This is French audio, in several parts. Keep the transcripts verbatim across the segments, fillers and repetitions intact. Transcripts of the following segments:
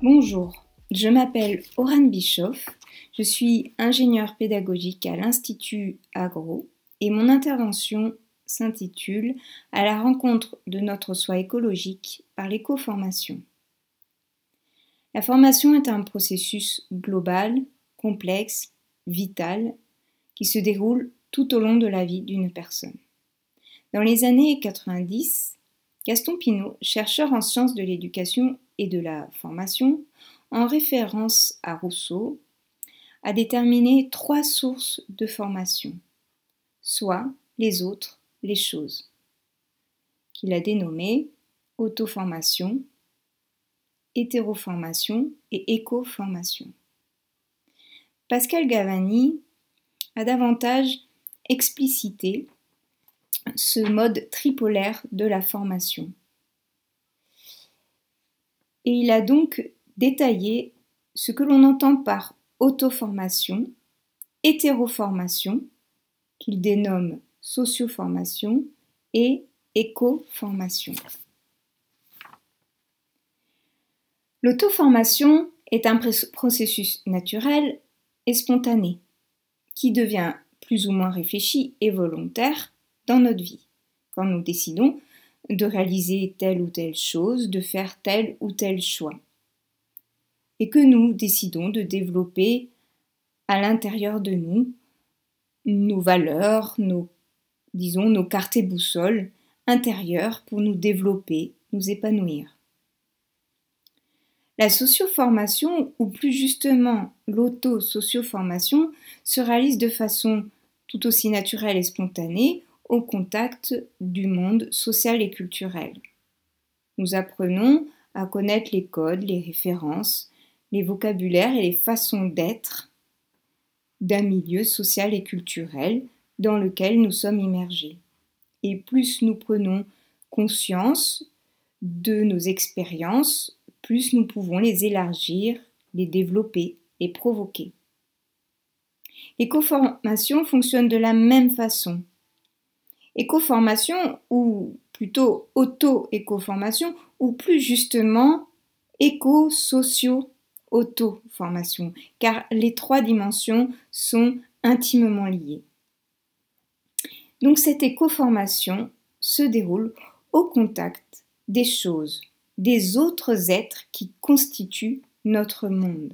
Bonjour, je m'appelle Aurane Bischoff, je suis ingénieure pédagogique à l'Institut Agro et mon intervention s'intitule « À la rencontre de notre soi écologique par l'éco-formation ». La formation est un processus global, complexe, vital, qui se déroule tout au long de la vie d'une personne. Dans les années quatre-vingt-dix, Gaston Pinault, chercheur en sciences de l'éducation et de la formation, en référence à Rousseau, a déterminé trois sources de formation, soit les autres, les choses, qu'il a dénommées auto-formation, hétéroformation et éco-formation. Pascal Gavani a davantage explicité ce mode tripolaire de la formation. Et il a donc détaillé ce que l'on entend par auto-formation, hétéroformation, qu'il dénomme socio-formation, et éco-formation. L'auto-formation est un processus naturel et spontané, qui devient plus ou moins réfléchi et volontaire dans notre vie, quand nous décidons de réaliser telle ou telle chose, de faire tel ou tel choix, et que nous décidons de développer à l'intérieur de nous nos valeurs, nos, disons, nos cartes et boussoles intérieures pour nous développer, nous épanouir. La socio-formation, ou plus justement l'auto-socio-formation, se réalise de façon tout aussi naturelle et spontanée au contact du monde social et culturel. Nous apprenons à connaître les codes, les références, les vocabulaires et les façons d'être d'un milieu social et culturel dans lequel nous sommes immergés. Et plus nous prenons conscience de nos expériences, plus nous pouvons les élargir, les développer et provoquer. L'éco-formation fonctionne de la même façon. Éco-formation, ou plutôt auto-éco-formation, ou plus justement éco-socio-auto-formation, car les trois dimensions sont intimement liées. Donc cette éco-formation se déroule au contact des choses, des autres êtres qui constituent notre monde.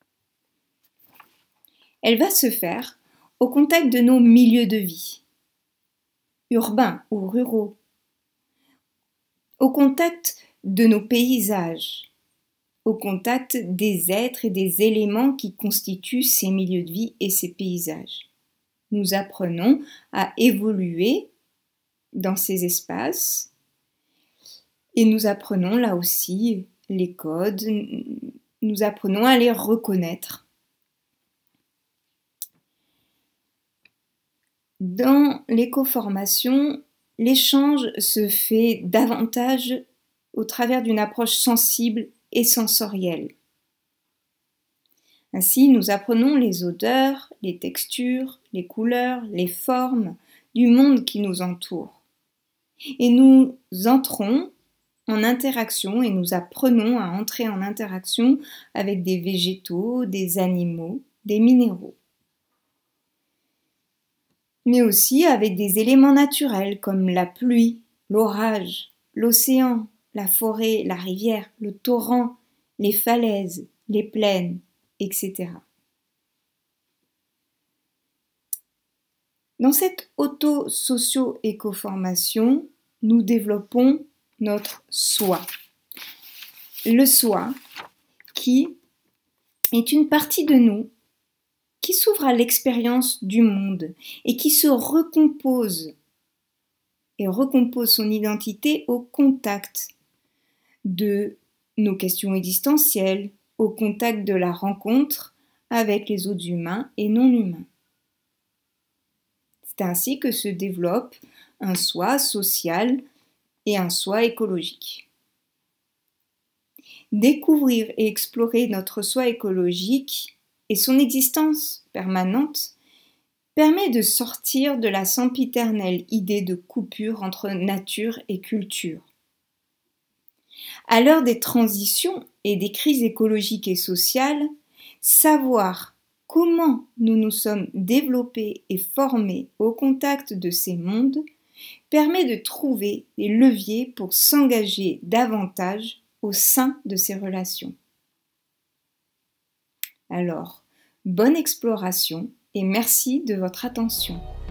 Elle va se faire au contact de nos milieux de vie, urbains ou ruraux, au contact de nos paysages, au contact des êtres et des éléments qui constituent ces milieux de vie et ces paysages. Nous apprenons à évoluer dans ces espaces et nous apprenons là aussi les codes, nous apprenons à les reconnaître. Dans l'éco-formation, l'échange se fait davantage au travers d'une approche sensible et sensorielle. Ainsi, nous apprenons les odeurs, les textures, les couleurs, les formes du monde qui nous entoure. Et nous entrons en interaction et nous apprenons à entrer en interaction avec des végétaux, des animaux, des minéraux, mais aussi avec des éléments naturels comme la pluie, l'orage, l'océan, la forêt, la rivière, le torrent, les falaises, les plaines, et cetera. Dans cette auto-socio-éco-formation, nous développons notre soi. Le soi qui est une partie de nous qui s'ouvre à l'expérience du monde et qui se recompose et recompose son identité au contact de nos questions existentielles, au contact de la rencontre avec les autres humains et non humains. C'est ainsi que se développe un soi social et un soi écologique. Découvrir et explorer notre soi écologique et son existence permanente permet de sortir de la sempiternelle idée de coupure entre nature et culture. À l'heure des transitions et des crises écologiques et sociales, savoir comment nous nous sommes développés et formés au contact de ces mondes permet de trouver des leviers pour s'engager davantage au sein de ces relations. Alors, bonne exploration et merci de votre attention.